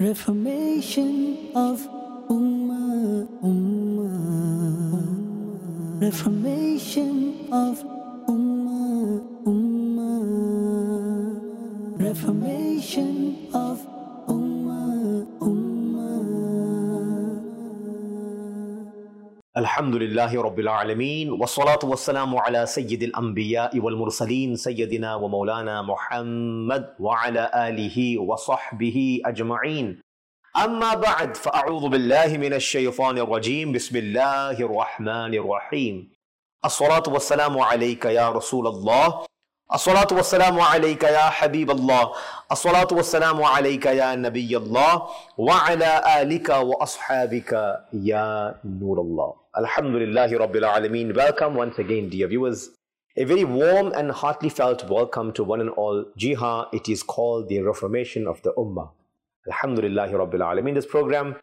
Reformation of Ummah, Ummah. Reformation of Ummah, Ummah. Reformation of Ummah, Ummah. Alhamdulillahi Rabbil Alameen, wassalatu wassalamu ala Sayyidil Anbiya'i wal Mursaleen, Sayyidina wa Maulana Muhammad wa ala alihi wa sahbihi ajma'een. Amma ba'd, fa'a'udhu billahi minash shaytanir rajim, bismillahir rahmanir rahim. As-salatu wassalamu alayka ya Rasulallah, as-salatu wassalamu alayka ya Habiballah, as-salatu wassalamu alayka ya Nabiyallah, wa ala alika wa ashabika ya Nurallah. Alhamdulillahi Rabbil Alameen. Welcome once again, dear viewers. A very warm and heartily felt welcome to one and all. Jiha, it is called the Reformation of the Ummah. Alhamdulillahi Rabbil Alameen. This program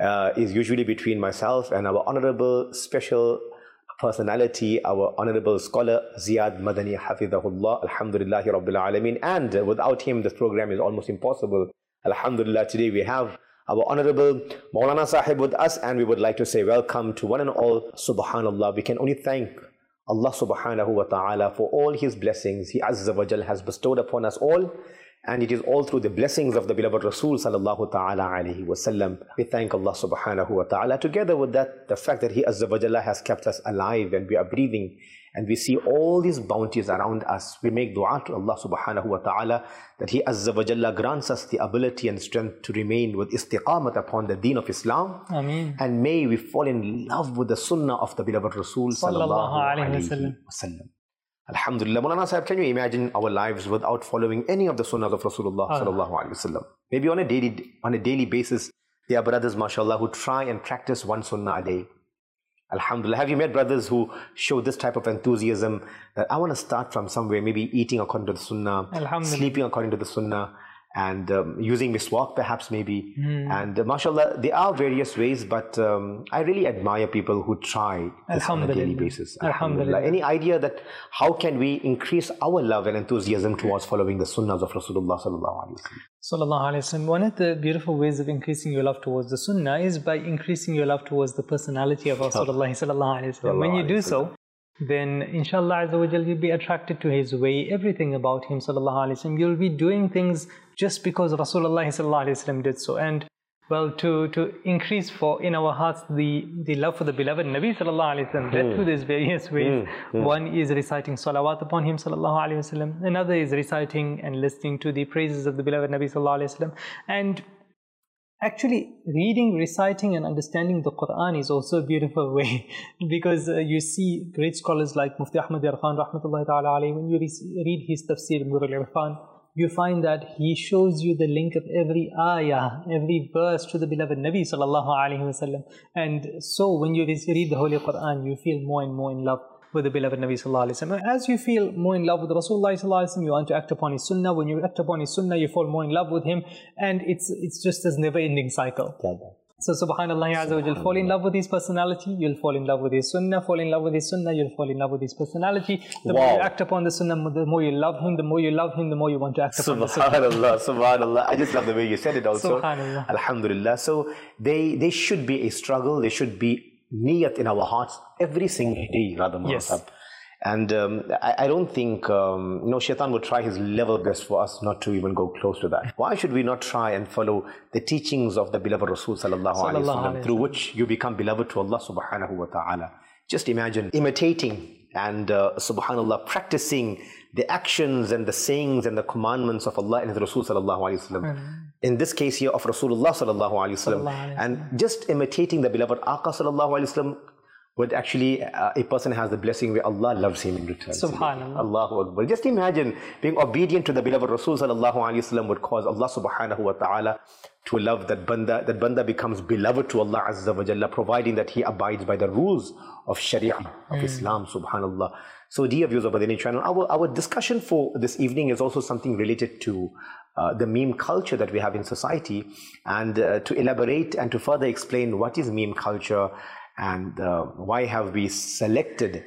is usually between myself and our honorable special personality, our honorable scholar Ziyad Madani Hafidhahullah. Alhamdulillahi Rabbil Alameen. And without him, this program is almost impossible. Alhamdulillah, today we have our honorable Maulana Sahib with us, and we would like to say welcome to one and all. Subhanallah, we can only thank Allah subhanahu wa ta'ala for all his blessings He Azza wa Jal has bestowed upon us all, and it is all through the blessings of the beloved Rasul sallallahu ta'ala alayhi wa sallam. We thank Allah subhanahu wa ta'ala. Together with that, the fact that He Azza wa Jalla has kept us alive and we are breathing and we see all these bounties around us, we make dua to Allah subhanahu wa ta'ala that He Azza wa Jalla grants us the ability and strength to remain with istiqamat upon the deen of Islam. Ameen. And may we fall in love with the sunnah of the beloved Rasul sallallahu alayhi wa sallam. Alhamdulillah. Maulana Sahib, can you imagine our lives without following any of the sunnahs of Rasulullah sallallahu alayhi wa sallam? Maybe on a daily basis, there are brothers, mashallah, who try and practice one sunnah a day. Alhamdulillah. Have you met brothers who show this type of enthusiasm that I want to start from somewhere, maybe eating according to the sunnah, sleeping according to the sunnah, and using miswak perhaps maybe. And mashallah, there are various ways, but I really admire people who try this on a daily basis. Alhamdulillah. Any idea that how can we increase our love and enthusiasm towards following the sunnahs of Rasulullah sallallahu alaihi wasallam? Sallallahu Alaihi Wasallam. One of the beautiful ways of increasing your love towards the sunnah is by increasing your love towards the personality of Rasulullah sallallahu alaihi wasallam. When you do so, then inshallah azza wa jal, you'll be attracted to his way, everything about him sallallahu alaihi wasallam. You'll be doing things just because Rasulullah sallallahu alaihi wasallam did so. And well, to increase in our hearts the love for the beloved Nabi sallallahu alaihi wasallam, that through these various ways. One is reciting salawat upon him sallallahu alaihi wasallam. Another is reciting and listening to the praises of the beloved Nabi sallallahu alaihi wasallam. And actually, reading, reciting and understanding the Quran is also a beautiful way, because you see great scholars like Mufti Ahmad Yarkhan rahmatullahi ta'ala alayhi, when you read his tafsir Nur al-Irfan, you find that he shows you the link of every ayah, every verse to the beloved Nabi sallallahu alayhi wa sallam. And so when you read the Holy Quran, you feel more and more in love with the beloved Nabi sallallahu alayhi wa sallam. As you feel more in love with Rasulullah sallallahu alayhi wa sallam, you want to act upon his sunnah. When you act upon his sunnah, you fall more in love with him, and it's just this never-ending cycle. So subhanallah azza wa jal, fall in love with his personality, you'll fall in love with his sunnah. Fall in love with his sunnah, you'll fall in love with his personality. The more you act upon the sunnah, the more you love him. The more you love him, the more you want to act upon the sunnah. Subhanallah. I just love the way you said it also. Subhanallah. Alhamdulillah. So they should be a struggle. They should be niyat in our hearts every single day, rather. Yes. And I don't think, Shaitan would try his level best for us not to even go close to that. Why should we not try and follow the teachings of the beloved Rasul sallallahu alaihi wasallam, through which you become beloved to Allah subhanahu wa ta'ala? Just imagine imitating and subhanallah, practicing the actions and the sayings and the commandments of Allah and His Rasul sallallahu alaihi wasallam. In this case here of Rasulullah sallallahu alaihi wasallam, and just imitating the beloved Aqa sallallahu alaihi wasallam, would actually, a person has the blessing where Allah loves him in return. Subhanallah. Allahu Akbar. Just imagine being obedient to the beloved Rasul sallallahu alaihi wasallam would cause Allah subhanahu wa ta'ala to love that banda. That banda becomes beloved to Allah azza wa jalla, providing that he abides by the rules of Sharia, of Islam, subhanallah. So dear viewers of Madani channel, our discussion for this evening is also something related to the meme culture that we have in society, and to elaborate and to further explain what is meme culture, and why have we selected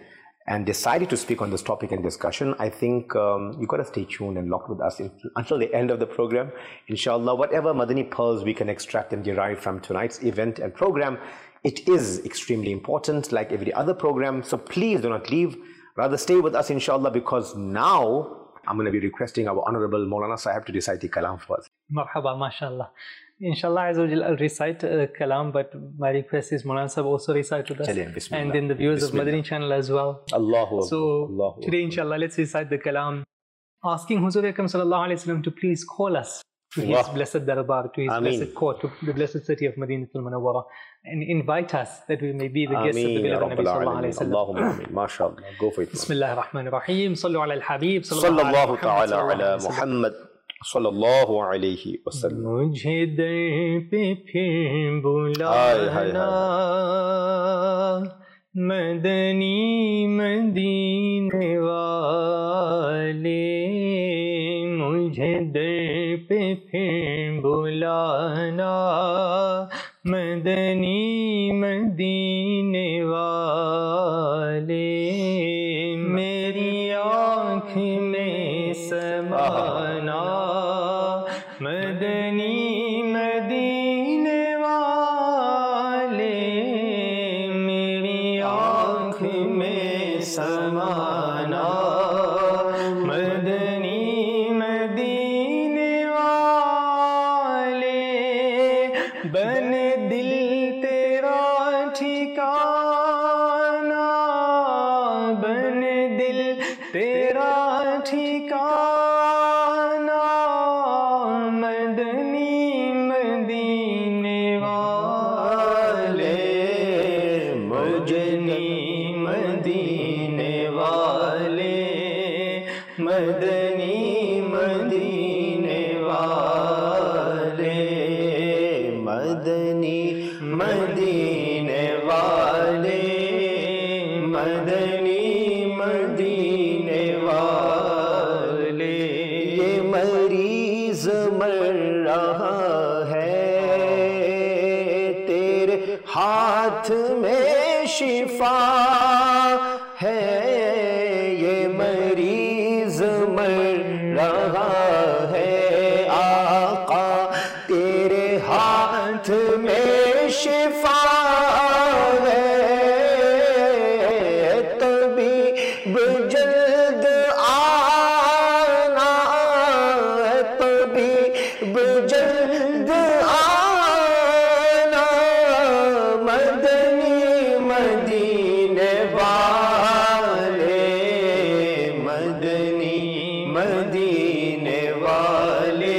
and decided to speak on this topic and discussion, I think you got to stay tuned and locked with us until the end of the program. Inshallah, whatever Madani pearls we can extract and derive from tonight's event and program, it is extremely important, like every other program. So please do not leave. Rather stay with us, inshallah, because now I'm going to be requesting our Honorable Maulana Sahib to recite the kalam for us. Marhaba, mashallah. Inshallah, I'll recite kalam, but my request is Maulana Sahib also recite with us. And then the viewers of Madani channel as well. Allahu So Allahu today, inshallah, let's recite the kalam, asking Huzur Akram sallallahu alayhi wa sallam to please call us to his blessed darbar, to his blessed court, to the blessed city of Madinatul Munawwara, and invite us that we may be the guests of the beloved Nabi sallallahu alayhi wa sallam. Allahumma ameen. MashaAllah. Go for it. Bismillahir Rahmanir Rahim. Sallu ala al-Habib. Sallallahu ta'ala ala Muhammad. Sallallahu alayhi wa sallam. مجھے در پہ پھر بلانا مدنی مدینے والے، مجھے در پہ پھر بلانا مدنی مدینے والے، میری آنکھ میں سمانا مدنی مدینے والے، میری آنکھ میں سمانا مدنی مدینے والے، بن دل تیرا ٹھکانہ، بن دل تیرا ٹھکانہ مدنی مدینے والے، مجنی مدینے والے، مدنی مدینے والے، مدنی مدینے والے، مدنی مدینے والے، یہ مریض مر رہا ہے تیرے ہاتھ میں شفا ہے، یہ مریض مر رہا ہے آقا تیرے ہاتھ میں شفا ہے، طبیب جلد آنا، طبیب جلد آنا مدنی مدینے والے، مدنی مدینے والے،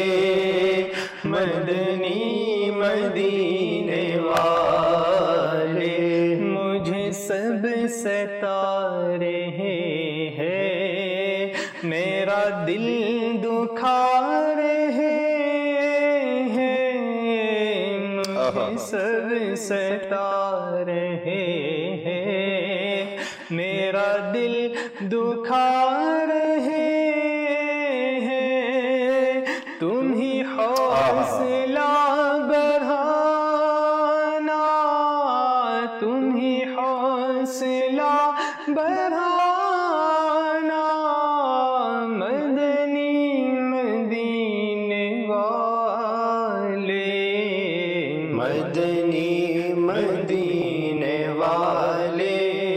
مدنی مدینے والے، مجھے سب ستا رہے ہیں، میرا دل دکھا رہے ہیں، مجھے سب ستا رہے ہیں، میرا دل دکھا رہے ہیں، تم ہی حوصلہ بڑھانا، تم ہی حوصلہ بڑھانا مدنی مدینے والے، مدنی مدینے والے،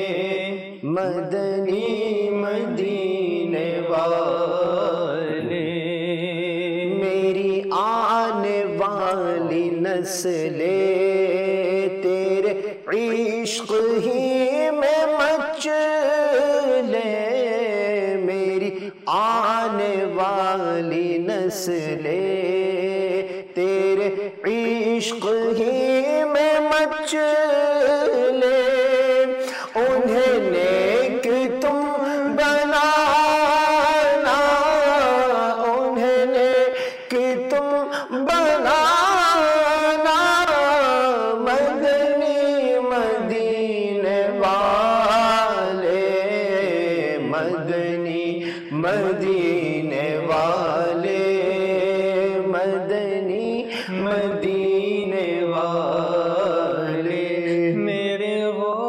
مدنی مدینے والے، میری آنے والی نسلیں تیرے عشق ہی میں مچ لے، میری آنے والی نسلیں تیرے عشق ہی میں مچ لے، انہیں نیک تم بنانا، انہیں نیک تم بنانا مدنی مدینے والے، مدنی مدینے والے، مدنی مدینے والے، میرے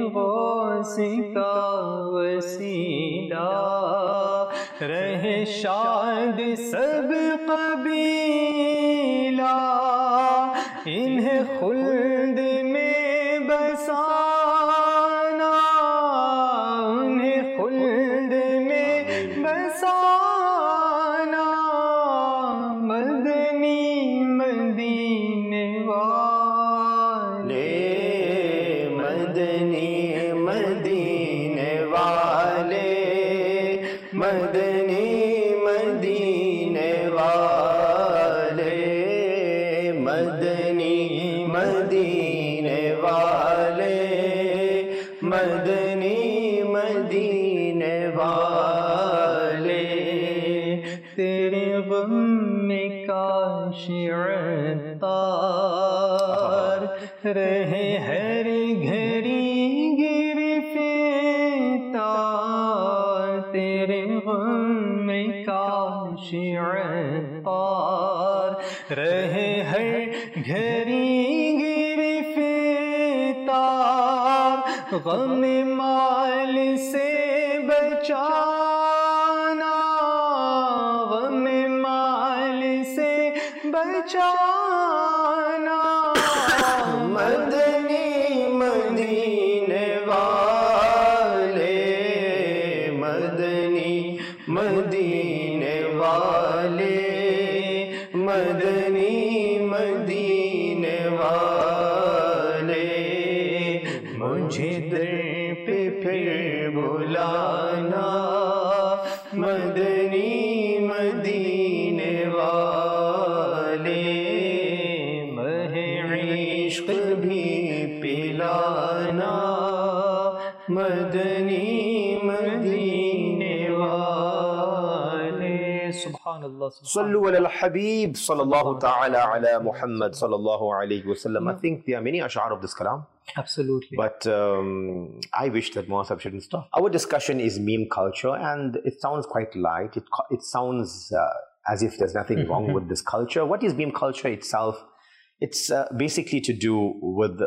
गौसी का वसीला रहे शाद सब कबीला इन्हें खुल्द में बसाना उन्हें खुल्द में बसाना मदनी मदीने वाले मदनी मदीने वाले मदनी मदीने वाले मदनी मदीने वाले मदनी मदीने वाले तेरे गम में काशिअतार रहे हर घड़ी गिरफ्तार तेरे गम में काशिअतार रहे हर घड़ी गिरफ्तार गम माल से बचाना गम माल से बचाना मदनी मदीने वाले मदनी मदीने वाले मदनी मदीने वाले मुझे दर पे फिर बुलाना मदनी मदीने वाले महे इश्क भी पिलाना मदनी मदीने वाले Subhanallah. Sallu ala al-Habib sallallahu ta'ala ala Muhammad sallallahu alayhi wa sallam. I think there are many ash'ar of this kalam. Absolutely. But I wish that Muasab shouldn't stop. Our discussion is meme culture, and it sounds quite light. It sounds as if there's nothing wrong with this culture. What is meme culture itself? It's basically to do with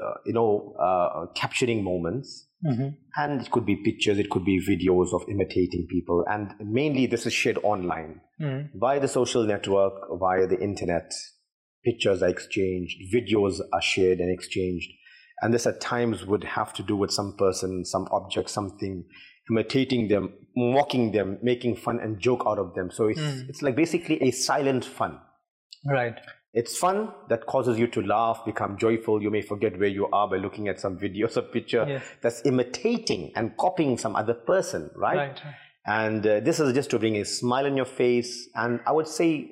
capturing moments, and it could be pictures, it could be videos of imitating people, and mainly this is shared online via the social network, via the internet. Pictures are exchanged, videos are shared and exchanged. And this at times would have to do with some person, some object, something, imitating them, mocking them, making fun and joke out of them. So it's like basically a silent fun. Right. It's fun that causes you to laugh, become joyful. You may forget where you are by looking at some videos or picture that's imitating and copying some other person, right? And this is just to bring a smile on your face. And I would say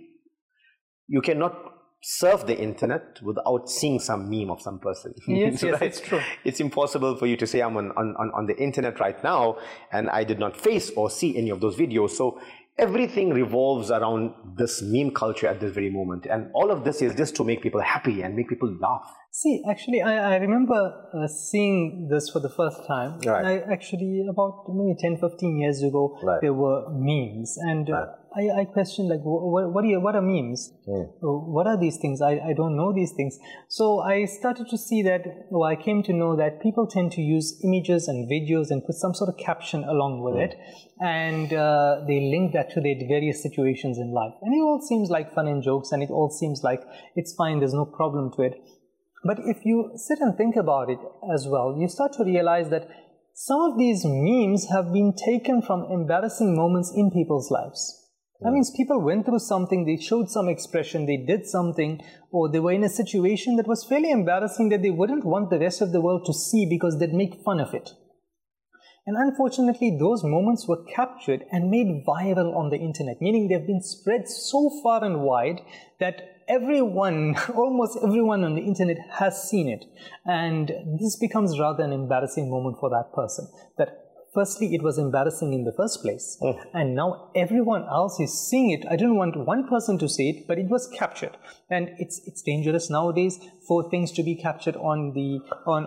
you cannot surf the internet without seeing some meme of some person. Yes, right? it's true. It's impossible for you to say I'm on the internet right now and I did not face or see any of those videos. So everything revolves around this meme culture at this very moment. And all of this is just to make people happy and make people laugh. See, actually, I remember seeing this for the first time. Right. Actually, about maybe 10, 15 years ago, there were memes. And I questioned, like, what are memes? What are these things? I don't know these things. So I started to see that, I came to know that people tend to use images and videos and put some sort of caption along with it. And they link that to their various situations in life. And it all seems like fun and jokes, and it all seems like it's fine, there's no problem to it. But if you sit and think about it as well, you start to realize that some of these memes have been taken from embarrassing moments in people's lives. That means people went through something, they showed some expression, they did something, or they were in a situation that was fairly embarrassing that they wouldn't want the rest of the world to see because they'd make fun of it. And unfortunately, those moments were captured and made viral on the internet, meaning they've been spread so far and wide that everyone, almost everyone on the internet has seen it. And this becomes rather an embarrassing moment for that person. That firstly, it was embarrassing in the first place. And now everyone else is seeing it. I didn't want one person to see it, but it was captured. And it's dangerous nowadays for things to be captured on the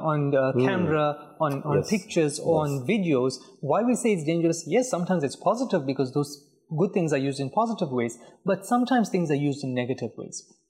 camera, on pictures, on videos. Why we say it's dangerous? Yes, sometimes it's positive because those good things are used in positive ways, but sometimes things are used in negative ways.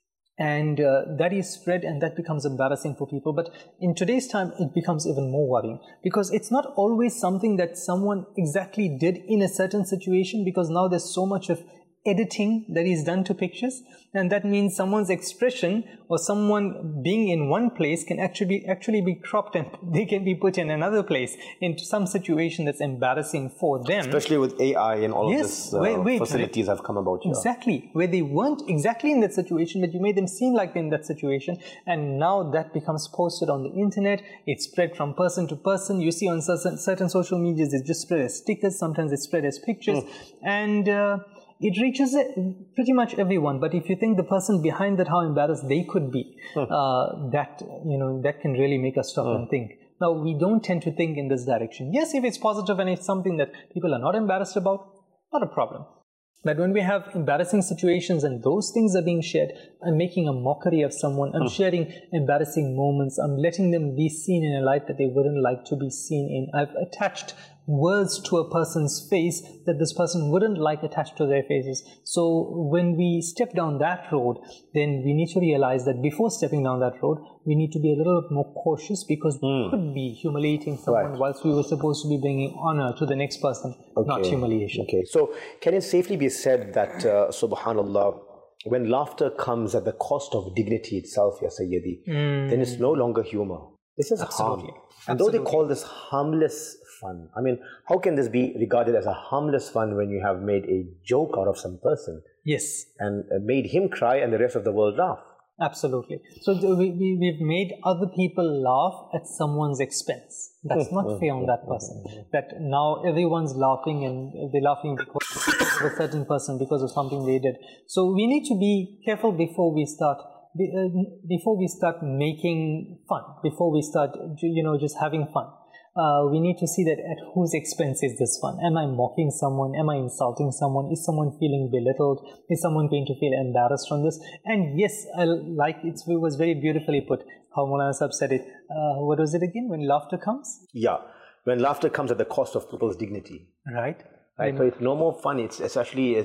And that is spread, and that becomes embarrassing for people. But in today's time, it becomes even more worrying, because it's not always something that someone exactly did in a certain situation, because now there's so much of editing that is done to pictures, and that means someone's expression or someone being in one place can actually be cropped, and they can be put in another place into some situation that's embarrassing for them. Especially with AI and all of this facilities have come about here. Exactly, where they weren't exactly in that situation, but you made them seem like they're in that situation, and now that becomes posted on the internet. It's spread from person to person. You see on certain social medias, it's just spread as stickers, sometimes it's spread as pictures, and it reaches pretty much everyone. But if you think the person behind that, how embarrassed they could be, that can really make us stop and think. Now, we don't tend to think in this direction. Yes, if it's positive and it's something that people are not embarrassed about, not a problem. But when we have embarrassing situations and those things are being shared, I'm making a mockery of someone, I'm sharing embarrassing moments, I'm letting them be seen in a light that they wouldn't like to be seen in. I've attached words to a person's face that this person wouldn't like attached to their faces. So when we step down that road, then we need to realize that before stepping down that road, we need to be a little bit more cautious, because we could be humiliating someone whilst we were supposed to be bringing honor to the next person, not humiliation. Okay, so can it safely be said that, subhanallah, when laughter comes at the cost of dignity itself, Ya Sayyidi, then it's no longer humor. This is harm. And though they call this harmless fun, I mean, how can this be regarded as a harmless fun when you have made a joke out of some person? Yes. And made him cry and the rest of the world laugh? Absolutely. So we've made other people laugh at someone's expense. That's not fair on that person. That now everyone's laughing, and they're laughing because of a certain person, because of something they did. So we need to be careful before we start making fun, before we start, just having fun. We need to see that at whose expense is this fun? Am I mocking someone? Am I insulting someone? Is someone feeling belittled? Is someone going to feel embarrassed from this? And yes, it was very beautifully put, how Maulana Sahib said it. What was it again? When laughter comes? Yeah, when laughter comes at the cost of people's dignity. Right. Right, so it's no more fun. It's an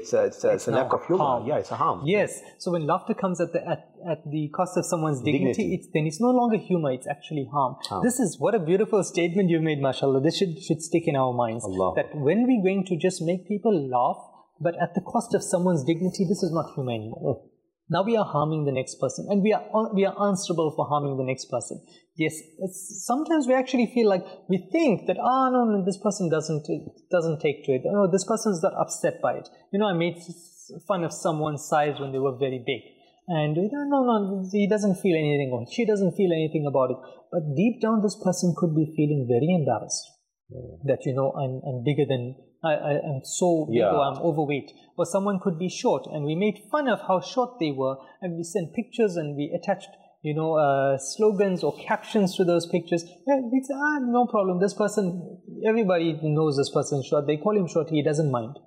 act of humor. Harm. Yeah, it's a harm. Yes. So when laughter comes at the cost of someone's dignity, then it's no longer humor. It's actually harm. This is what a beautiful statement you made, mashallah. This should stick in our minds. Allah. That when we're going to just make people laugh, but at the cost of someone's dignity, this is not humor anymore. Now we are harming the next person, and we are answerable for harming the next person. Yes, sometimes we actually feel like we think that, no, this person doesn't take to it. Oh, this person's not upset by it. I made fun of someone's size when they were very big, and no, he doesn't feel anything, or she doesn't feel anything about it. But deep down, this person could be feeling very embarrassed that I'm bigger than. I'm so big, or I'm overweight. Or someone could be short, and we made fun of how short they were, and we sent pictures and we attached, slogans or captions to those pictures. We say, no problem. This person, everybody knows this person's short. They call him short. He doesn't mind.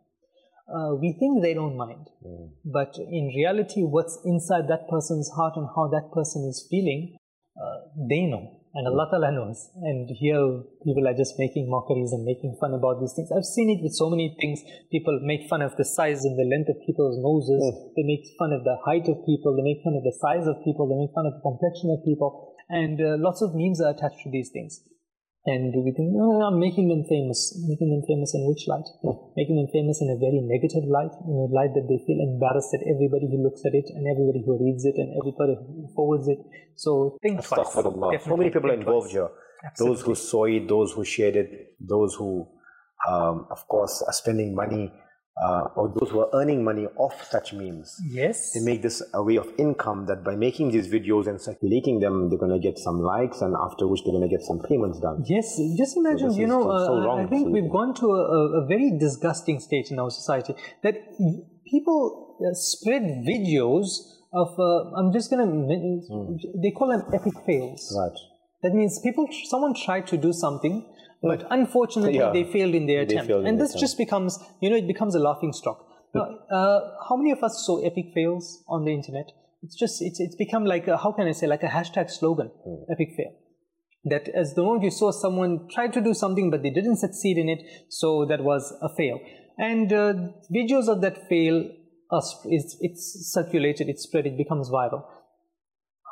We think they don't mind, but in reality, what's inside that person's heart and how that person is feeling, they know. And Allah Ta'ala knows. And here people are just making mockeries and making fun about these things. I've seen it with so many things. People make fun of the size and the length of people's noses. They make fun of the height of people. They make fun of the size of people. They make fun of the complexion of people. And lots of memes are attached to these things. And we think, I'm making them famous. Making them famous in which light? Making them famous in a very negative light, in a light that they feel embarrassed at everybody who looks at it, and everybody who reads it, and everybody who forwards it. So think twice. So many people are involved here. Absolutely. Those who saw it, those who shared it, those who, of course, are spending money, or those who are earning money off such memes. Yes. They make this a way of income, that by making these videos and circulating them, they're going to get some likes, and after which they're going to get some payments done. Yes, just imagine, I think we've gone to a very disgusting state in our society, that people spread videos of, they call them epic fails. Right. That means someone tried to do something, but unfortunately they failed in their attempt. And this just becomes, it becomes a laughing stock. Now, how many of us saw epic fails on the internet? It's become like a hashtag slogan, epic fail. That as the moment you saw someone try to do something, but they didn't succeed in it, so that was a fail. And videos of that fail, it's circulated, it's spread, it becomes viral.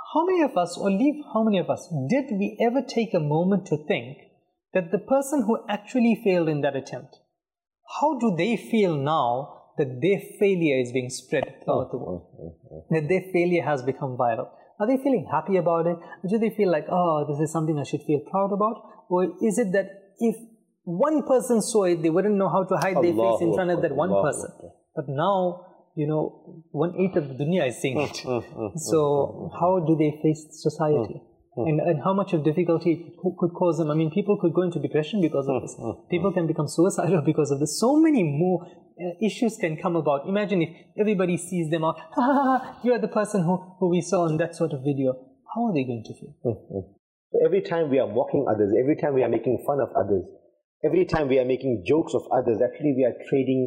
how many of us, or leave how many of us, did we ever take a moment to think that the person who actually failed in that attempt, how do they feel now that their failure is being spread throughout the world? That their failure has become viral? Are they feeling happy about it? Or do they feel like, oh, this is something I should feel proud about? Or is it that if one person saw it, they wouldn't know how to hide their face in front of that one person? But now, 1/8 of the dunya is seeing it. So how do they face society? And how much of difficulty it could cause them? I mean, people could go into depression because of this. People can become suicidal because of this. So many more issues can come about. Imagine if everybody sees them out, you're the person who we saw in that sort of video. How are they going to feel? So every time we are mocking others, every time we are making fun of others, every time we are making jokes of others, actually we are trading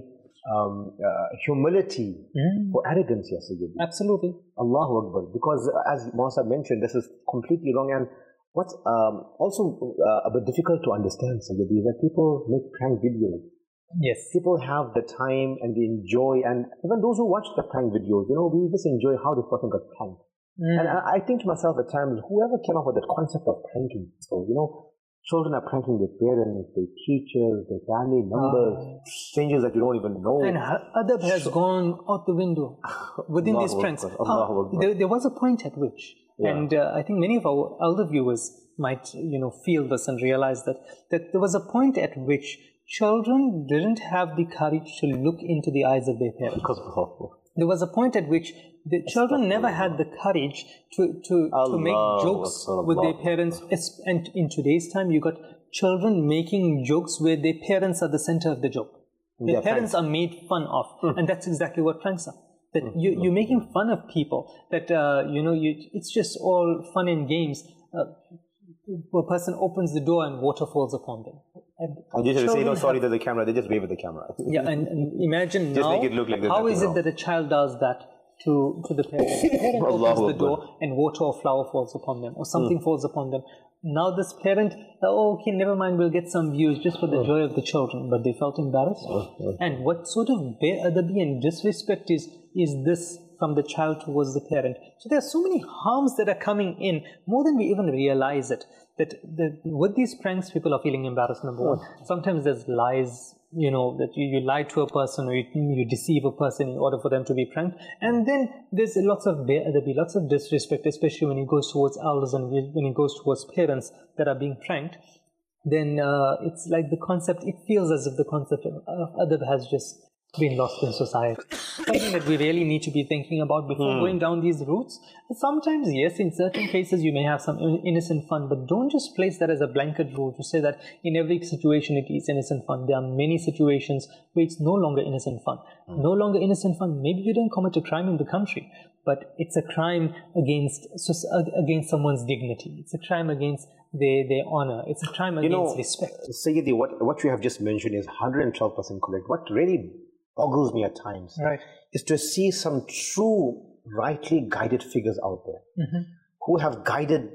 humility for arrogance, yes, Sayyidi. Absolutely. Allahu Akbar. Because as Muhammad mentioned, this is completely wrong. And what's also a bit difficult to understand, Sayyidi, is that people make prank videos. Yes. People have the time and they enjoy, and even those who watch the prank videos, we just enjoy how this person got pranked. And I think to myself at times, whoever came up with that concept of pranking, so children are pranking their parents, their teachers, their family members, strangers that you don't even know. And adab has gone out the window within these pranks. There was a point at which, and I think many of our elder viewers might feel this and realize that there was a point at which children didn't have the courage to look into the eyes of their parents. There was a point at which the children never had the courage to make jokes with their parents. And in today's time, you got children making jokes where their parents are the center of the joke. Their parents are made fun of. And that's exactly what pranks are. That you're making fun of people. That, it's just all fun and games. A person opens the door and water falls upon them. And you just say, no, sorry, there's a camera. They just wave at the camera. Yeah, and imagine just now, make it look like how is it that a child does that to the parent? The parent opens the door and water or flour falls upon them, or something falls upon them. Now this parent, okay, never mind, we'll get some views just for the joy of the children, but they felt embarrassed. And what sort of be'adabi and disrespect is this from the child towards the parent? So there are so many harms that are coming in, more than we even realize it. That with these pranks, people are feeling embarrassed, number one. Sometimes there's lies, that you lie to a person, or you deceive a person in order for them to be pranked. And then there's lots of be'adabi, lots of disrespect, especially when it goes towards elders and when it goes towards parents that are being pranked. Then it's like the concept, it feels as if the concept of adab has just been lost in society. Something that we really need to be thinking about before going down these routes. Sometimes, yes, in certain cases you may have some innocent fun, but don't just place that as a blanket rule to say that in every situation it is innocent fun. There are many situations where it's no longer innocent fun. No longer innocent fun. Maybe you don't commit a crime in the country, but it's a crime against someone's dignity. It's a crime against their honor. It's a crime against respect. Sayyidi, what you have just mentioned is 112% correct. What really boggles me at times is to see some true, rightly guided figures out there who have guided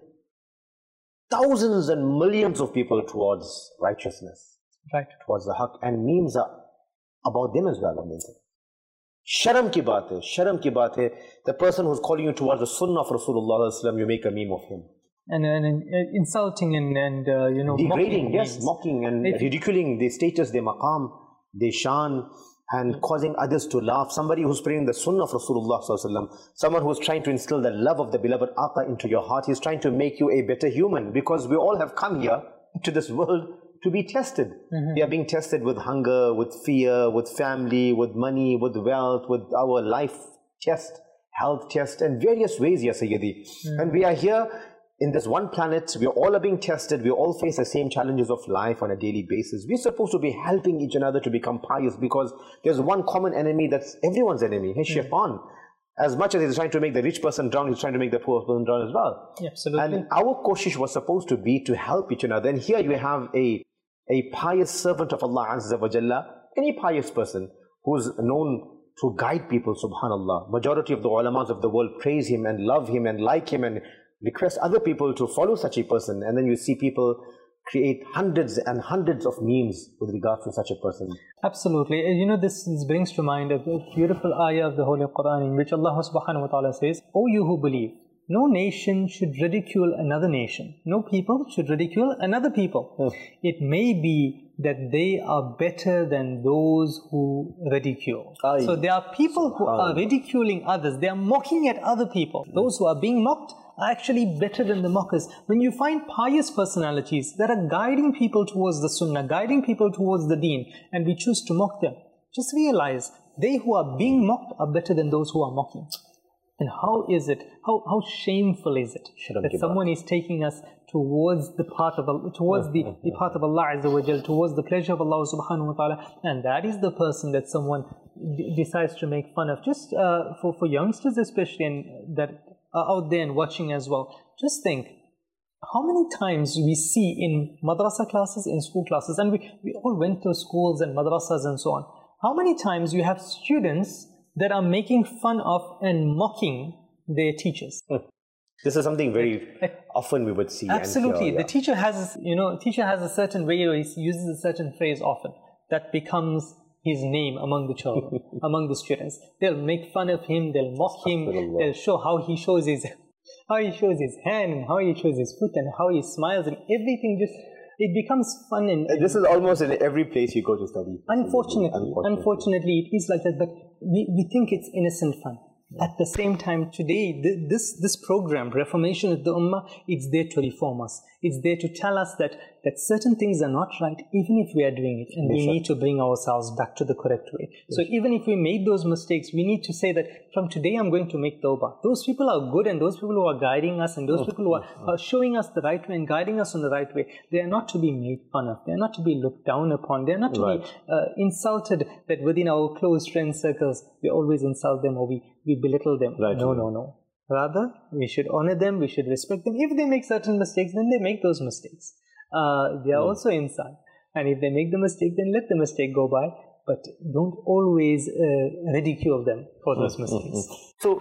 thousands and millions of people towards righteousness, towards the haqq, and memes are about them as well on the internet. Sharam ki baat hai, the person who's calling you towards the sunnah of Rasulullah, you make a meme of him. And insulting and degrading, mocking and ridiculing their status, their maqam, their shan, and causing others to laugh. Somebody who's spreading the sunnah of Rasulullah, someone who's trying to instill the love of the beloved Aqa into your heart. He's trying to make you a better human, because we all have come here to this world to be tested. We are being tested with hunger, with fear, with family, with money, with wealth, with our life test, health test, and various ways, Ya Sayyidi. And we are here in this one planet. We all are being tested. We all face the same challenges of life on a daily basis. We're supposed to be helping each other to become pious, because there's one common enemy that's everyone's enemy, his shaitan. As much as he's trying to make the rich person drown, he's trying to make the poor person drown as well. Yeah, absolutely. And our koshish was supposed to be to help each other. And here you have a pious servant of Allah Azza wa Jalla, any pious person who's known to guide people, subhanallah. Majority of the ulamas of the world praise him and love him and like him and request other people to follow such a person. And then you see people create hundreds and hundreds of memes with regards to such a person. Absolutely. This brings to mind a beautiful ayah of the Holy Quran in which Allah subhanahu wa ta'ala says, O you who believe, no nation should ridicule another nation. No people should ridicule another people. It may be that they are better than those who ridicule. So there are people who are ridiculing others. They are mocking at other people. Those who are being mocked are actually better than the mockers. When you find pious personalities that are guiding people towards the sunnah, guiding people towards the deen, and we choose to mock them, just realize they who are being mocked are better than those who are mocking. And how is it, how shameful is it that someone is taking us towards the path of Allah, towards the path of Allah Azza wa Jal, towards the pleasure of Allah subhanahu wa ta'ala, and that is the person that someone decides to make fun of. Just for youngsters especially, and that are out there and watching as well, just think how many times we see in madrasa classes, in school classes, and we all went to schools and madrasas and so on. How many times you have students that are making fun of and mocking their teachers? This is something very often we would see. Absolutely. And hear, The teacher has, teacher has a certain way, or he uses a certain phrase often that becomes his name among the children, among the students. They'll make fun of him, they'll mock him, they'll show how he shows his hand, and how he shows his foot, and how he smiles, and everything just, it becomes fun. And this is almost in every place you go to study. Unfortunately, it is like that, but we think it's innocent fun. At the same time, today, this program, Reformation of the Ummah, it's there to reform us. It's there to tell us that certain things are not right, even if we are doing it, and we need to bring ourselves back to the correct way. So even if we made those mistakes, we need to say that from today I'm going to make tawbah. Those people are good, and those people who are guiding us, and those people who are showing us the right way and guiding us on the right way, they are not to be made fun of. They are not to be looked down upon. They are not to be insulted, that within our close friend circles, we always insult them, or we belittle them. No. Rather, we should honor them, we should respect them. If they make certain mistakes, then they make those mistakes. They are also insan. And if they make the mistake, then let the mistake go by. But don't always ridicule them for those mistakes. So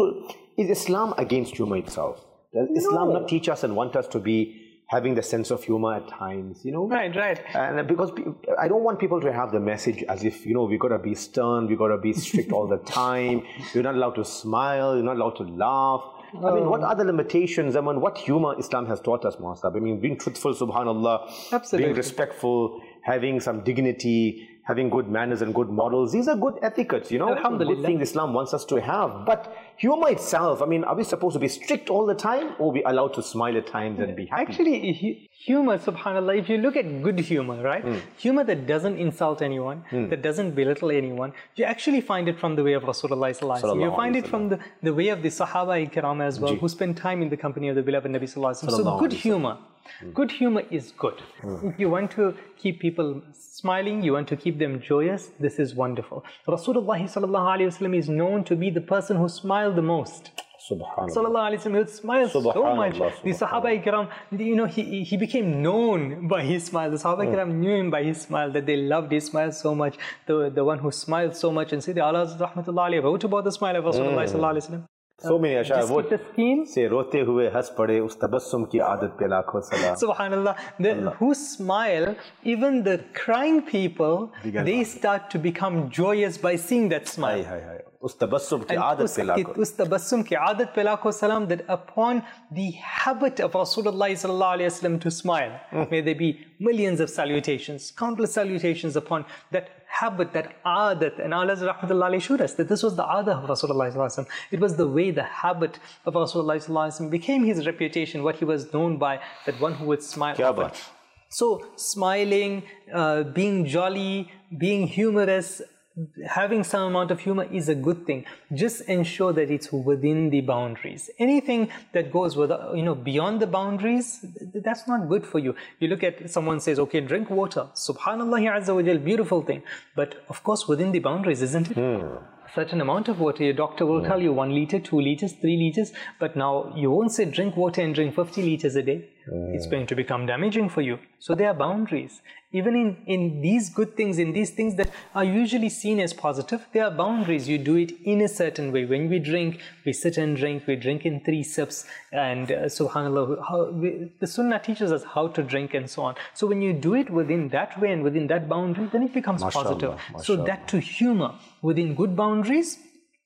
is Islam against humor itself? Does Islam not teach us and want us to be having the sense of humor at times, Right. And because I don't want people to have the message as if, we got to be stern, we got to be strict all the time, you're not allowed to smile, you're not allowed to laugh. I mean, what are the limitations? I mean, what humor Islam has taught us, Muhasab? I mean, being truthful, subhanallah, Absolutely. Being respectful, having some dignity, having good manners and good models. These are good etiquettes, good things Islam wants us to have. But humor itself, I mean, are we supposed to be strict all the time, or are we allowed to smile at times and be happy? Actually, humor, subhanAllah, if you look at good humor, right? Humor that doesn't insult anyone, that doesn't belittle anyone, you actually find it from the way of Rasulullah sallallahu alaihi wasallam. You find it from the way of the Sahaba as well, who spend time in the company of the beloved Nabi sallallahu alaihi wasallam. So good humor. Good humor is good. If you want to keep people smiling, you want to keep them joyous, this is wonderful. Rasulullah sallallahu alaihi wasallam is known to be the person who smiled the most. Subhanallah. Sallallahu alaihi wasallam, he would smile so much. The Sahaba Ikram, he became known by his smile. The Sahaba Ikram knew him by his smile, that they loved his smile so much. The one who smiled so much, and Sayyidi Ala rahmatullahi alayhi wrote about the smile of Rasulullah sallallahu alaihi wasallam. So many ashar just keep the scheme. Se rote hue has pade us tabassum ki aadat pe lakhon salam. Subhanallah. Who smile, even the crying people, they start to become joyous by seeing that smile. Us tabassum ki aadat pe lakhon. Us tabassum ki aadat pe lakhon salam, that upon the habit of Rasulullah sallallahu alaihi wasallam to smile, may there be millions of salutations, countless salutations upon that habit, that aadat. And Allah rahmatullahi showed us that this was the aadat of Rasulullah sallallahu alaihi wasallam. It was the way, the habit of Rasulullah sallallahu alaihi wasallam became his reputation, what he was known by, that one who would smile often. So smiling, being jolly, being humorous, having some amount of humor is a good thing. Just ensure that it's within the boundaries. Anything that goes beyond the boundaries, that's not good for you. You look at someone says, okay, drink water. Subhanallah Azza wa Jal, beautiful thing. But of course within the boundaries, isn't it? Certain amount of water, your doctor will tell you 1 liter, 2 liters, 3 liters, but now you won't say drink water and drink 50 liters a day. It's going to become damaging for you. So there are boundaries. Even in these good things, in these things that are usually seen as positive, there are boundaries. You do it in a certain way. When we drink, we sit and drink, we drink in 3 sips, and subhanAllah, the Sunnah teaches us how to drink and so on. So when you do it within that way and within that boundary, then it becomes positive. So that to humor within good boundaries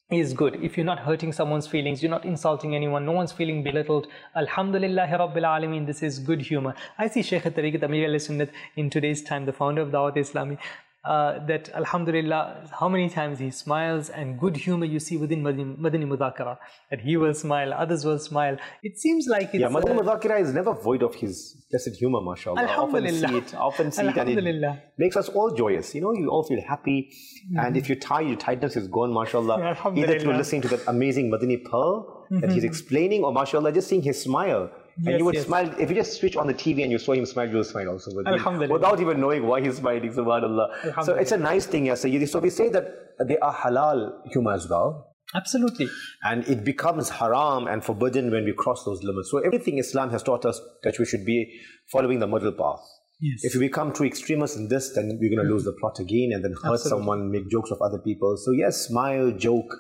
is good. If you're not hurting someone's feelings, you're not insulting anyone, no one's feeling belittled, Alhamdulillah Rabbil Alameen, this is good humor. I see Shaykh al-Tariqat Amir al-Sunnat in today's time, the founder of Dawat Islami, that Alhamdulillah, how many times he smiles, and good humor you see within Madani Mudhakara, that he will smile, others will smile. It seems like it's... Yeah, Madani Mudhakara is never void of his blessed humor, mashallah. Alhamdulillah. Often see it, and it makes us all joyous. You know, you all feel happy, and if you're tired, your tiredness is gone, mashallah. Either through listening to that amazing Madani pearl that he's explaining, or mashallah, just seeing his smile. And you would smile. If you just switch on the TV and you saw him smile, you will smile also without even knowing why he's smiling, subhanAllah. So it's a nice thing, Ya Sayyidi. So we say that they are halal humor as well. Absolutely. And it becomes haram and forbidden when we cross those limits. So everything Islam has taught us that we should be following the middle path. Yes. If we become too extremist in this, then we're going to lose the plot again and then hurt someone, make jokes of other people. So yes, smile, joke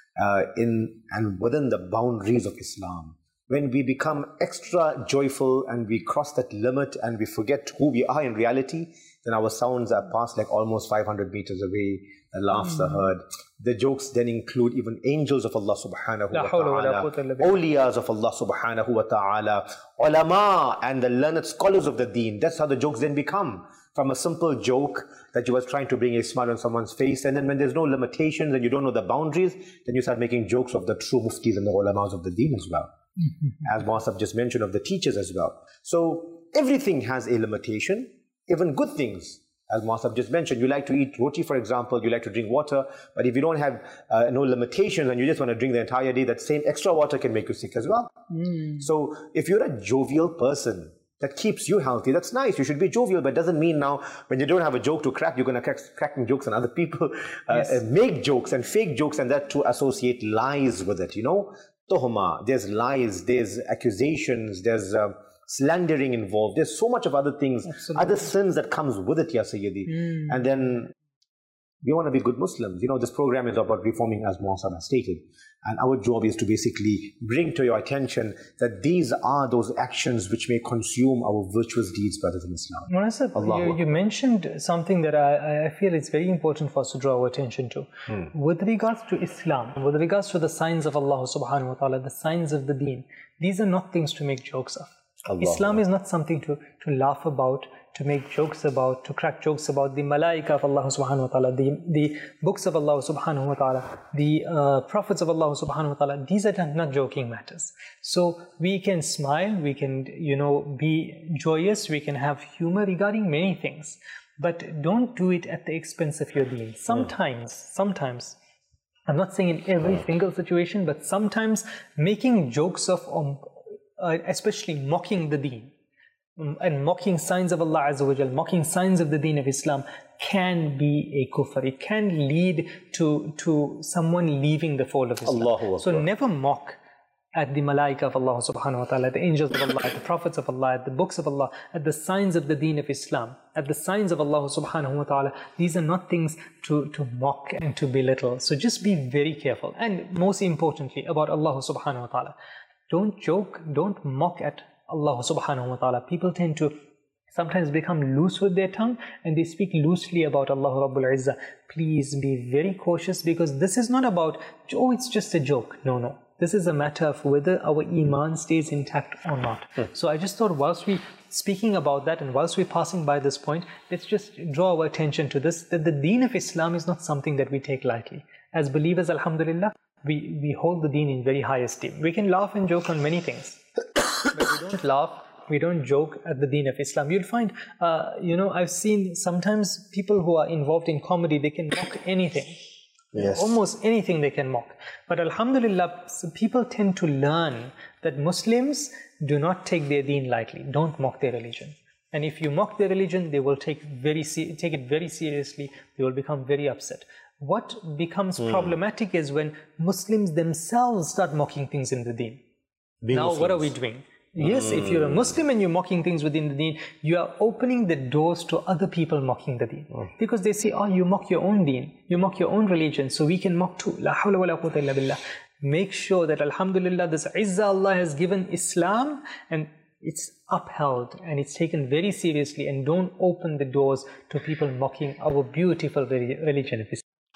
in and within the boundaries of Islam. When we become extra joyful and we cross that limit and we forget who we are in reality, then our sounds are passed like almost 500 meters away, the laughs are heard. The jokes then include even angels of Allah subhanahu wa ta'ala, awliyas of Allah subhanahu wa ta'ala, ulama and the learned scholars of the deen. That's how the jokes then become. From a simple joke that you was trying to bring a smile on someone's face, and then when there's no limitations and you don't know the boundaries, then you start making jokes of the true muftis and the ulamas of the deen as well. As Maasab just mentioned, of the teachers as well. So everything has a limitation, even good things. As Maasab just mentioned, you like to eat roti, for example, you like to drink water, but if you don't have no limitations and you just want to drink the entire day, that same extra water can make you sick as well. So if you're a jovial person, that keeps you healthy, that's nice. You should be jovial, but it doesn't mean now when you don't have a joke to crack, you're going to cracking jokes on other people, make jokes and fake jokes, and that to associate lies with it, you know. Tuhma, there's lies, there's accusations, there's slandering involved, there's so much of other things, other sins that comes with it, Ya Sayyidi. And then we want to be good Muslims. You know, this program is about reforming, as Muhammad has stated. And our job is to basically bring to your attention that these are those actions which may consume our virtuous deeds, brothers in Islam. You mentioned something that I feel is very important for us to draw our attention to. With regards to Islam, with regards to the signs of Allah subhanahu wa ta'ala, the signs of the deen, these are not things to make jokes of. Islam is not something to laugh about, to make jokes about, to crack jokes about. The malaika of Allah subhanahu wa ta'ala, the books of Allah subhanahu wa ta'ala, the prophets of Allah subhanahu wa ta'ala, these are not joking matters. So we can smile, we can, you know, be joyous, we can have humor regarding many things, but don't do it at the expense of your deen. Sometimes, I'm not saying in every single situation, but sometimes making jokes of, especially mocking the deen, and mocking signs of Allah Azza wa Jal, mocking signs of the deen of Islam, can be a kufr. It can lead to someone leaving the fold of Islam. So never mock at the malaika of Allah subhanahu wa ta'ala, at the angels of Allah, at the prophets of Allah, at the books of Allah, at the signs of the deen of Islam, at the signs of Allah subhanahu wa ta'ala. These are not things to mock and to belittle. So just be very careful. And most importantly, about Allah subhanahu wa ta'ala, don't joke, don't mock at Allah subhanahu wa ta'ala. People tend to sometimes become loose with their tongue and they speak loosely about Allah Rabbul Izzah. Please be very cautious, because this is not about, oh, it's just a joke. No. This is a matter of whether our iman stays intact or not. So I just thought, whilst we speaking about that and whilst we're passing by this point, let's just draw our attention to this, that the deen of Islam is not something that we take lightly. As believers, alhamdulillah, we hold the deen in very high esteem. We can laugh and joke on many things, but we don't laugh, we don't joke at the deen of Islam. You'll find, I've seen sometimes people who are involved in comedy, they can mock anything. Yes. Almost anything they can mock. But alhamdulillah, people tend to learn that Muslims do not take their deen lightly. Don't mock their religion. And if you mock their religion, they will take it very seriously. They will become very upset. What becomes problematic is when Muslims themselves start mocking things in the deen. Now, what are we doing? Yes, if you're a Muslim and you're mocking things within the deen, you are opening the doors to other people mocking the deen. Because they say, oh, you mock your own deen, you mock your own religion, so we can mock too. La hawla wa la quwwata illa billah. Make sure that, alhamdulillah, this izzah Allah has given Islam, and it's upheld and it's taken very seriously, and don't open the doors to people mocking our beautiful religion of Islam.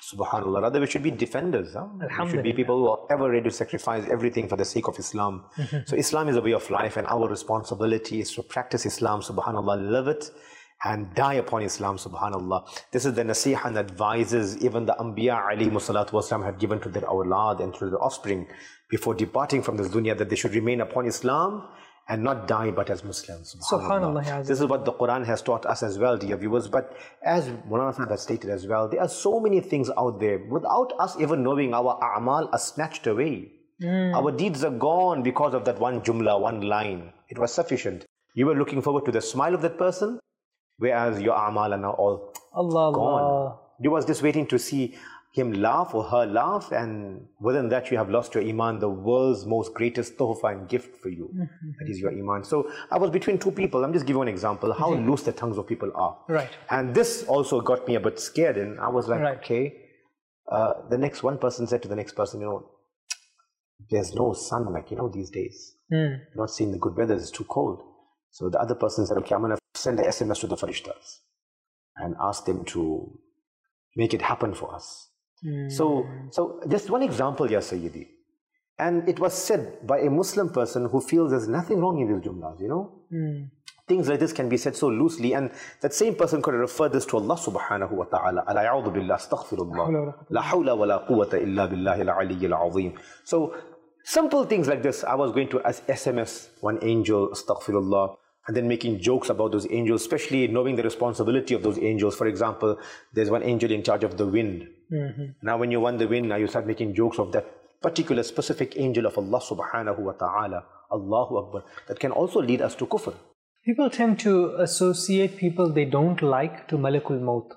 Subhanallah. Rather, we should be defenders. Huh? We should be people who are ever ready to sacrifice everything for the sake of Islam. So Islam is a way of life, and our responsibility is to practice Islam, subhanallah, live it, and die upon Islam, subhanallah. This is the nasiha and advices even the Anbiya alayhi salatu wasalam had given to their awlad and to their offspring before departing from this dunya, that they should remain upon Islam and not die but as Muslims. Subhanallah. This is what the Quran has taught us as well, dear viewers. But as Maulana Sahib has stated as well, there are so many things out there. Without us even knowing, our a'mal are snatched away. Our deeds are gone because of that one jumla, one line. It was sufficient. You were looking forward to the smile of that person, whereas your a'mal are now all gone. You was just waiting to see him laugh or her laugh, and within that you have lost your iman, the world's most greatest tuhfa and gift for you. That is your iman. So I was between two people. I'm just giving you an example how loose the tongues of people are. Right. And this also got me a bit scared, and I was like, okay. The next one person said to the next person, there's no sun like, these days. Not seeing the good weather, it's too cold. So the other person said, okay, I'm going to send an SMS to the Farishtas and ask them to make it happen for us. So just one example, Ya Sayyidi. And it was said by a Muslim person who feels there's nothing wrong in these jumlas, Things like this can be said so loosely, and that same person could refer this to Allah subhanahu wa ta'ala. A'udhu billah, astaghfirullah. La hawla wa la quwwata illa billahi al-aliyyil azim. So simple things like this. I was going to SMS one angel, astaghfirullah, and then making jokes about those angels, especially knowing the responsibility of those angels. For example, there's one angel in charge of the wind. Now when you want the wind, now you start making jokes of that particular specific angel of Allah subhanahu wa ta'ala. Allahu Akbar. That can also lead us to kufr. People tend to associate people they don't like to Malakul Maut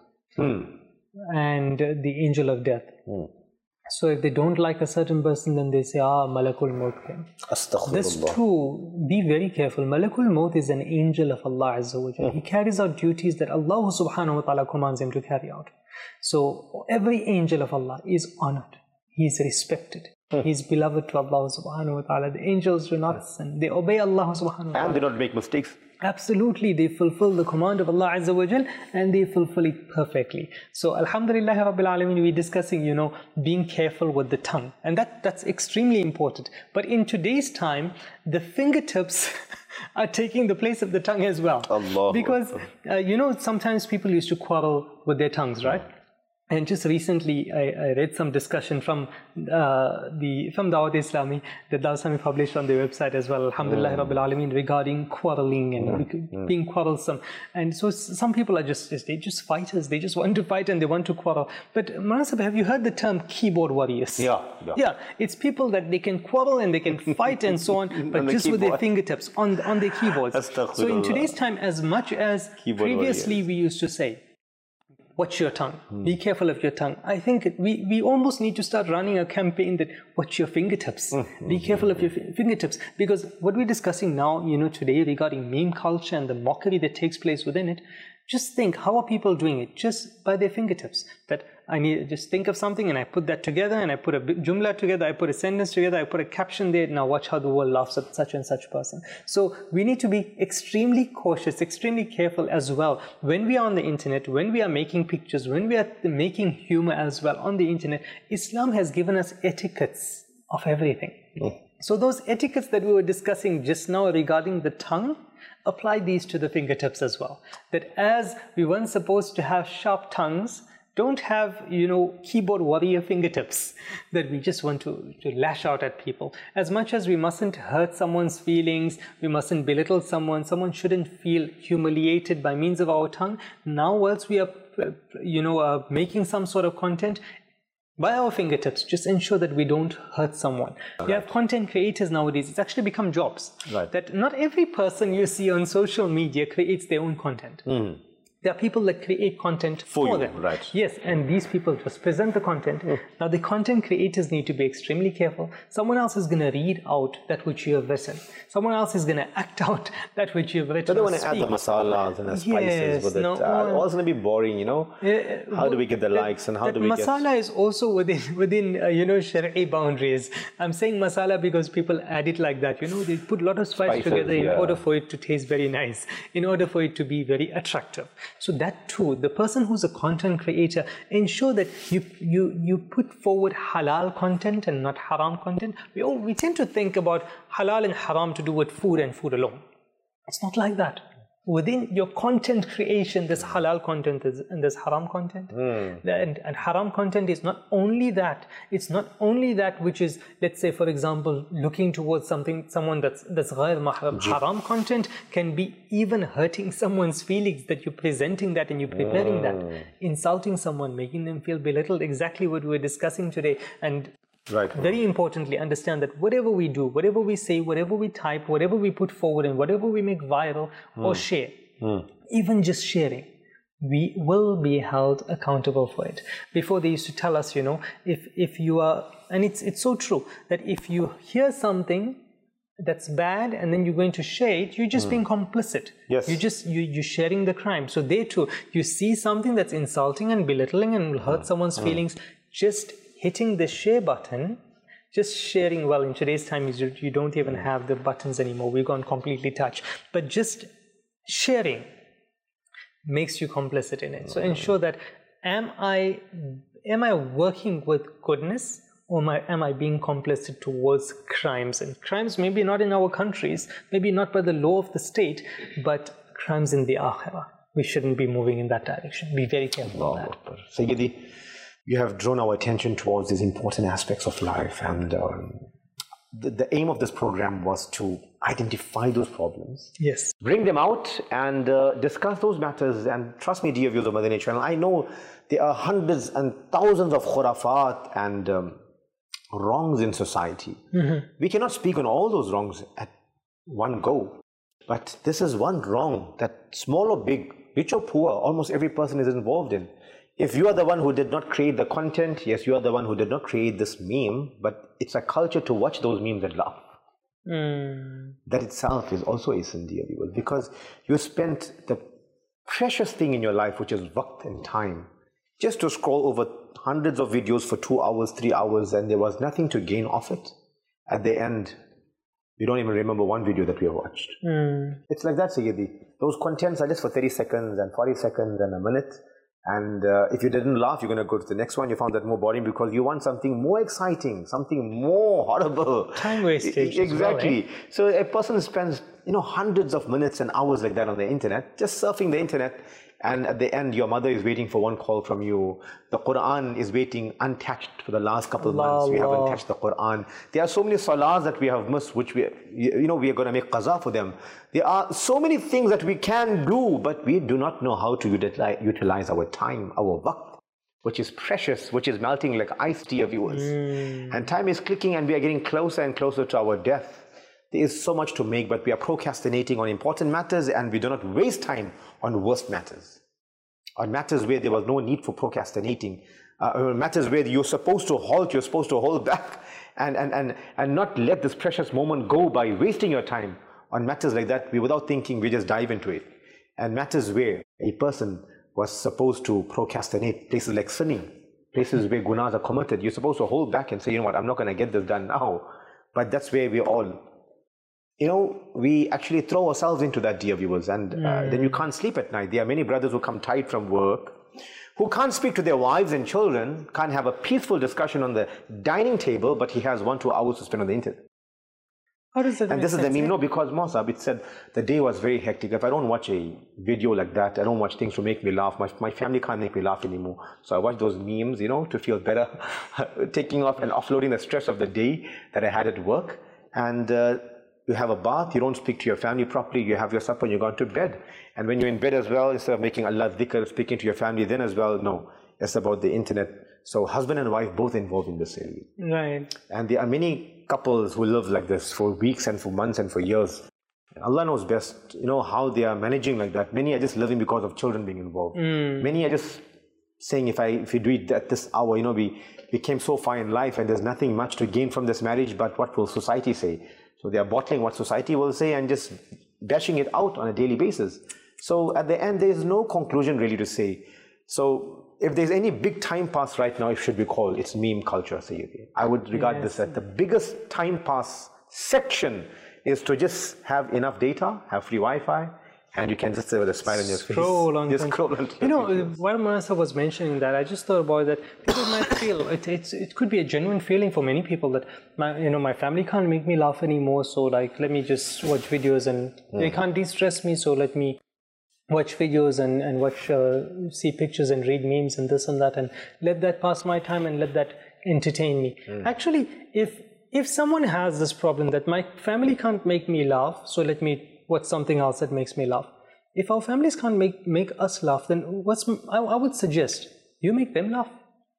and the angel of death. So if they don't like a certain person, then they say, Malakul Maut came. That's true. Be very careful. Malakul Maut is an angel of Allah Azza wa Jalla. He carries out duties that Allah subhanahu wa ta'ala commands him to carry out. So every angel of Allah is honored. He is respected. He is beloved to Allah subhanahu wa ta'ala. The angels do not sin. They obey Allah subhanahu wa ta'ala. And they don't make mistakes. Absolutely, they fulfill the command of Allah Azza wa Jal, and they fulfill it perfectly. So Alhamdulillah Rabbil Alameen, we're discussing, being careful with the tongue. And that's extremely important. But in today's time, the fingertips are taking the place of the tongue as well. Allah. Because, sometimes people used to quarrel with their tongues, right? And just recently, I read some discussion from Dawat Islami that Dawat Islami published on their website as well, Alhamdulillah Rabbil Alameen, regarding quarreling and being quarrelsome. And so some people are they're just fighters. They just want to fight and they want to quarrel. But Maulana Sahib, have you heard the term keyboard warriors? Yeah. It's people that they can quarrel and they can fight and so on, but just with their fingertips on their keyboards. So in today's time, as much as previously we used to say, watch your tongue. Be careful of your tongue. I think we almost need to start running a campaign that watch your fingertips. Be careful of your fingertips. Because what we're discussing now, today regarding meme culture and the mockery that takes place within it, just think, how are people doing it? Just by their fingertips. That I need to just think of something and I put that together and I put a jumla together, I put a sentence together, I put a caption there. Now watch how the world laughs at such and such person. So we need to be extremely cautious, extremely careful as well. When we are on the internet, when we are making pictures, when we are making humor as well on the internet, Islam has given us etiquettes of everything. So those etiquettes that we were discussing just now regarding the tongue, apply these to the fingertips as well. That as we weren't supposed to have sharp tongues, don't have, keyboard warrior fingertips that we just want to lash out at people. As much as we mustn't hurt someone's feelings, we mustn't belittle someone shouldn't feel humiliated by means of our tongue. Now, whilst we are, making some sort of content, by our fingertips, just ensure that we don't hurt someone. Right. You have content creators nowadays. It's actually become jobs. Right. That not every person you see on social media creates their own content. There are people that create content for them. Right. Yes, and these people just present the content. Now, the content creators need to be extremely careful. Someone else is going to read out that which you have written. Someone else is going to act out that which you have written. But they want to add the masalas and the spices with it. All it's going to be boring, How do we get the likes and how do we get... Masala is also within Shari'i boundaries. I'm saying masala because people add it like that. They put a lot of spices together in order for it to taste very nice, in order for it to be very attractive. So that too, the person who's a content creator, ensure that you put forward halal content and not haram content. We tend to think about halal and haram to do with food and food alone. It's not like that. Within your content creation, there's halal content and there's haram content. And haram content is not only that. It's not only that which is, let's say, for example, looking towards someone that's ghair mahram. Haram content can be even hurting someone's feelings, that you're presenting that and you're preparing that. Insulting someone, making them feel belittled, exactly what we're discussing today. And very importantly, understand that whatever we do, whatever we say, whatever we type, whatever we put forward and whatever we make viral or share, even just sharing, we will be held accountable for it. Before they used to tell us, if you are, and it's so true, that if you hear something that's bad and then you're going to share it, you're just being complicit. Yes. You're sharing the crime. So they too, you see something that's insulting and belittling and will hurt someone's feelings, just hitting the share button, just sharing. Well, in today's time, you don't even have the buttons anymore. We've gone completely touch. But just sharing makes you complicit in it. So ensure that, am I working with goodness, or am I being complicit towards crimes? And crimes maybe not in our countries, maybe not by the law of the state, but crimes in the akhirah. We shouldn't be moving in that direction. Be very careful of that. Sayyidi, you have drawn our attention towards these important aspects of life, and the aim of this program was to identify those problems, yes, bring them out and discuss those matters. And trust me, dear viewers of Madani Channel, I know there are hundreds and thousands of khurafat and wrongs in society. We cannot speak on all those wrongs at one go, but this is one wrong that, small or big, rich or poor, almost every person is involved in. If you are the one who did not create the content, yes, you are the one who did not create this meme, but it's a culture to watch those memes and laugh. That itself is also a sin, dear viewers, because you spent the precious thing in your life, which is waqt and time, just to scroll over hundreds of videos for 2 hours, 3 hours, and there was nothing to gain off it. At the end, we don't even remember one video that we have watched. It's like that, Sayyidi. Those contents are just for 30 seconds and 40 seconds and a minute. And if you didn't laugh, you're going to go to the next one. You found that more boring because you want something more exciting, something more horrible. Time wastage. Exactly. Well, eh? So a person spends, hundreds of minutes and hours like that on the internet, just surfing the internet. And at the end, your mother is waiting for one call from you. The Quran is waiting untouched for the last couple of months. We haven't touched the Quran. There are so many salahs that we have missed, which we are going to make qaza for them. There are so many things that we can do, but we do not know how to utilize our time, our waqt, which is precious, which is melting like ice, dear viewers. And time is clicking and we are getting closer and closer to our death. There is so much to make, but we are procrastinating on important matters and we do not waste time on worst matters. On matters where there was no need for procrastinating. Matters where you're supposed to halt, you're supposed to hold back and not let this precious moment go by wasting your time. On matters like that, without thinking, we just dive into it. And matters where a person was supposed to procrastinate, places like sinning, places where gunas are committed, you're supposed to hold back and say, you know what, I'm not going to get this done now. But that's where we all... we actually throw ourselves into that, dear viewers, and then you can't sleep at night. There are many brothers who come tired from work, who can't speak to their wives and children, can't have a peaceful discussion on the dining table, but he has 1-2 hours to spend on the internet. How does that And make this is the sense? meme. No, because Mosab, it said the day was very hectic. If I don't watch a video like that, I don't watch things to make me laugh. My family can't make me laugh anymore. So I watch those memes, to feel better, taking off and offloading the stress of the day that I had at work. And you have a bath, you don't speak to your family properly, you have your supper and you're gone to bed. And when you're in bed as well, instead of making Allah's dhikr, speaking to your family then as well, no, it's about the internet. So husband and wife both involved in this area. Right. And there are many couples who live like this for weeks and for months and for years. And Allah knows best, how they are managing like that. Many are just living because of children being involved. Many are just saying, if you do it at this hour, we became so far in life and there's nothing much to gain from this marriage, but what will society say? So they are bottling what society will say and just dashing it out on a daily basis. So at the end, there is no conclusion really to say. So if there's any big time pass right now, it should be called, it's meme culture, Sayyidi. I would regard this as the biggest time pass section is to just have enough data, have free Wi-Fi, And you can just say with a smile on your face. Scroll on. Just scroll on. You know, while Manasa was mentioning that, I just thought about that people might feel it could be a genuine feeling for many people that my family can't make me laugh anymore, so like let me just watch videos, and they can't de-stress me, so let me watch videos and watch see pictures and read memes and this and that, and let that pass my time and let that entertain me. Actually, if someone has this problem that my family can't make me laugh, so let me watch something else that makes me laugh. If our families can't make us laugh, then I would suggest you make them laugh.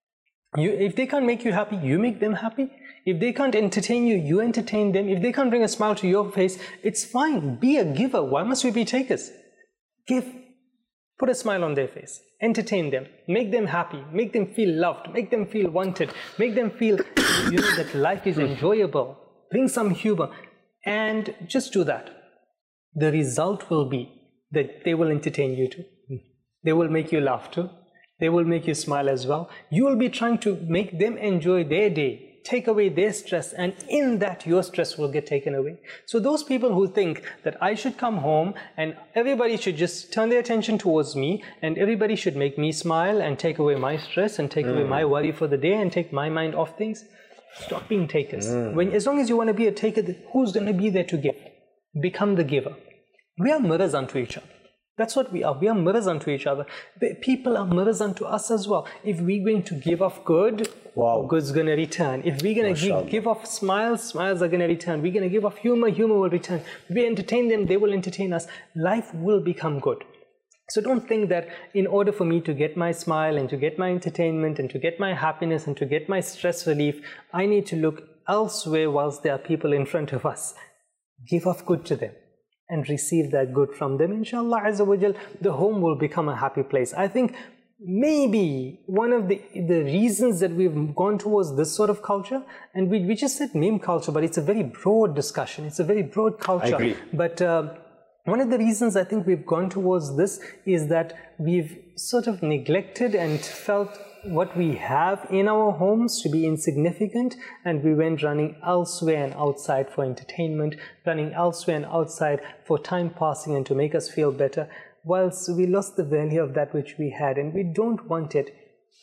If they can't make you happy, you make them happy. If they can't entertain you, you entertain them. If they can't bring a smile to your face, it's fine. Be a giver. Why must we be takers? Give. Put a smile on their face. Entertain them. Make them happy. Make them feel loved. Make them feel wanted. Make them feel that life is enjoyable. Bring some humor. And just do that. The result will be that they will entertain you too. They will make you laugh too. They will make you smile as well. You will be trying to make them enjoy their day, take away their stress, and in that your stress will get taken away. So those people who think that I should come home and everybody should just turn their attention towards me and everybody should make me smile and take away my stress and take away my worry for the day and take my mind off things, stop being takers. As long as you want to be a taker, who's going to be there to give? Become the giver. We are mirrors unto each other. That's what we are. We are mirrors unto each other. People are mirrors unto us as well. If we're going to give off good, good's going to return. If we're going to give off smiles, smiles are going to return. We're going to give off humor, humor will return. If we entertain them, they will entertain us. Life will become good. So don't think that in order for me to get my smile and to get my entertainment and to get my happiness and to get my stress relief, I need to look elsewhere whilst there are people in front of us. Give off good to them and receive that good from them. Inshallah Azza wa Jal, the home will become a happy place. I think maybe one of the reasons that we've gone towards this sort of culture, and we just said meme culture, but it's a very broad discussion. It's a very broad culture. I agree. But one of the reasons I think we've gone towards this is that we've sort of neglected and felt what we have in our homes to be insignificant, and we went running elsewhere and outside for entertainment, running elsewhere and outside for time passing and to make us feel better, whilst we lost the value of that which we had. And we don't want it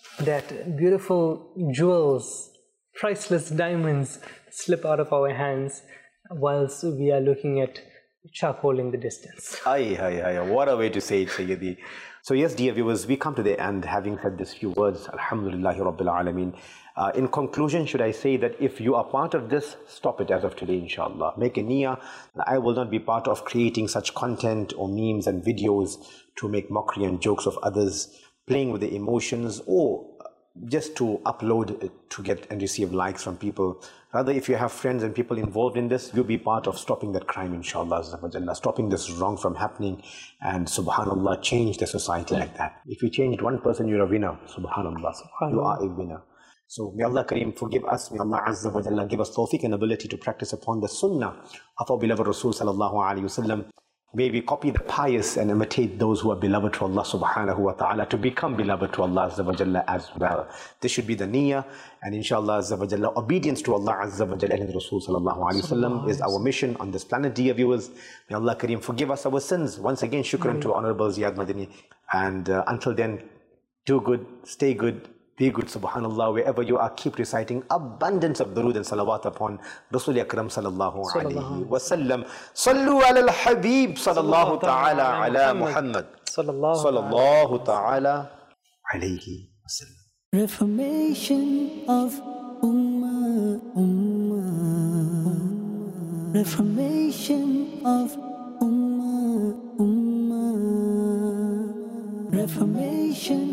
that beautiful jewels, priceless diamonds slip out of our hands whilst we are looking at charcoal in the distance. What a way to say it, Sayyidi. So yes, dear viewers, we come to the end having said these few words. Alhamdulillahi Rabbil Alameen. In conclusion, should I say that if you are part of this, stop it as of today, inshallah. Make a niyyah. I will not be part of creating such content or memes and videos to make mockery and jokes of others, playing with the emotions, or just to upload to get and receive likes from people. Rather, if you have friends and people involved in this, you'll be part of stopping that crime, inshallah, stopping this wrong from happening, and subhanallah, change the society like that. If you changed one person, you're a winner, subhanallah. You are a winner. So may Allah Kareem forgive us, may Allah Azza wa Jalla give us tawfiq and ability to practice upon the sunnah of our beloved Rasul sallallahu alayhi wa sallam. May we copy the pious and imitate those who are beloved to Allah subhanahu wa ta'ala to become beloved to Allah Azza wa Jalla as well. This should be the niyyah, and inshallah Azza wa Jalla, obedience to Allah Azza wa Jalla and the Rasul sallallahu alayhi wa sallam is our mission on this planet, dear viewers. May Allah Kareem forgive us our sins. Once again, shukran to Honorable Ziad Madani. And until then, do good, stay good, be good, subhanallah. Wherever you are, keep reciting abundance of durood and salawat upon Rasul Akram sallallahu alayhi wa sallam. Sallu ala al-Habib sallallahu ta'ala ala Muhammad sallallahu ta'ala alayhi wa sallam. Reformation of Ummah, Ummah. Reformation of Ummah, Ummah. Reformation